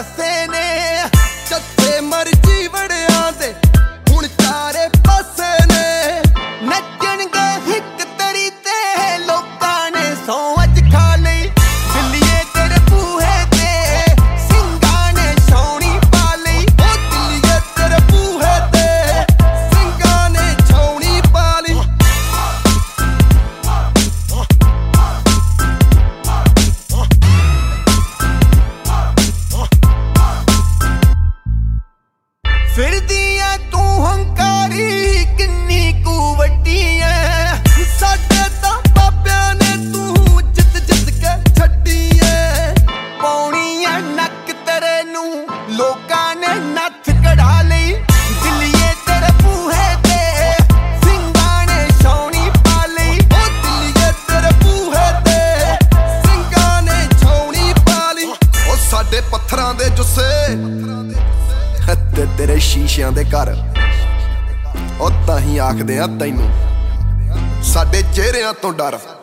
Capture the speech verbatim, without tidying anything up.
ਪਾਸੇ ਨੇ ਜਿੱਥੇ ਮਰਜੀ ਵੜਿਆਂ ਦੇ ਹੁਣ ਚਾਰੇ ਪਾਸੇ ਨੇ ਨੱਚਣਗੇ ਇੱਕ ਤਰੀ ਤੇ ਲੋਕਾਂ ਨੇ ਸੌਂ ਅੱਜ ਖਾ ਲਈ ਦਿੱਲੀਏ ਤੇਰੇ ਬੂਹੇ ਤੇ ਸਿੰਘਾਂ ਨੇ ਛਾਉਣੀ ਪਾ ਲਈ ਉਹ ਦਿੱਲੀਏ ਤੇਰੇ ਬੂਹੇ ਤੇ ਸਿੰਘਾਂ ਨੇ ਛਾਉਣੀ ਪਾ ਲਈ ਫਿਰਦੀ ਐ ਤੂੰ ਹੰਕਾਰੀ ਕਿੰਨੀ ਕੁ ਵੱਡੀ ਐ ਸਾਡੇ ਤਾਂ ਬਾਬਿਆਂ ਨੇ ਤੂੰ ਜਿੱਤ ਜਿੱਤ ਕੇ ਛੱਡੀ ਐ ਪਾਉਣੀ ਐ ਨੱਕ ਤੇਰੇ ਨੂੰ ਲੋਕਾਂ ਨੇ ਨੱਥ ਕਢਾ ਲਈ ਦਿੱਲੀਏ ਤੇਰੇ ਬੂਹੇ ਤੇ ਸਿੰਘਾਂ ਨੇ ਛਾਉਣੀ ਪਾ ਲਈ ਉਹ ਦਿੱਲੀਏ ਤੇਰੇ ਬੂਹੇ ਤੇ ਸਿੰਘਾਂ ਨੇ ਛਾਉਣੀ ਪਾ ਲਈ ਉਹ ਸਾਡੇ ਪੱਥਰਾਂ ਦੇ ਜੁੱਸੇ ਤੇ ਤੇਰੇ ਸ਼ੀਸ਼ਿਆਂ ਦੇ ਘਰ ਉਹ ਤਾਂ ਹੀ ਆਖਦੇ ਆ ਤੈਨੂੰ ਸਾਡੇ ਚਿਹਰਿਆਂ ਤੋਂ ਡਰ।